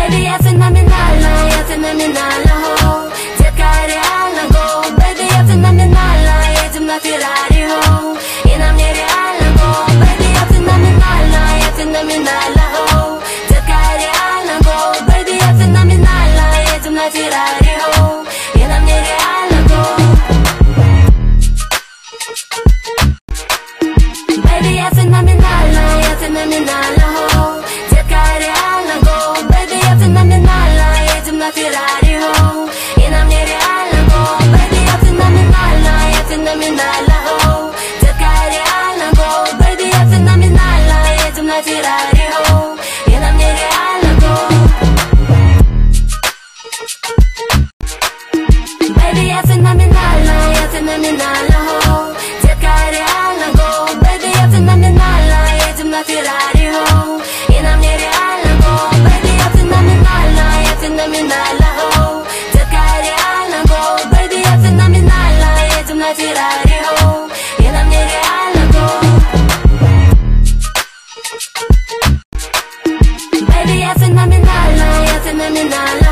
Baby, я феноменальна, ho. Детка, я реально go. Baby, я феноменальна, едем на Феррари, ho. И нам нереально go. Baby, я феноменальна, ho. Детка, я реально go. Baby, я феноменальна, едем на Феррари, ho. И нам нереально go. Baby, я феноменальна, ho. Детка, я реально go. Baby, я феноменальна, едем на Феррари, ho. И нам нереально go. Baby, я феноменальна, ho. Детка, я реально go. Baby, я феноменальна, едем на Феррари, ho. И нам нереально go. Baby, я феноменальна, ho. Детка, я реально go. Baby, я феноменальна, едем на Феррари, ho. И нам нереально go. Baby, я феноменальна, ho. Детка, я реально go. Baby, я феноменальна, едем на Феррари, ho. И нам нереально go. Baby, я феноменальна,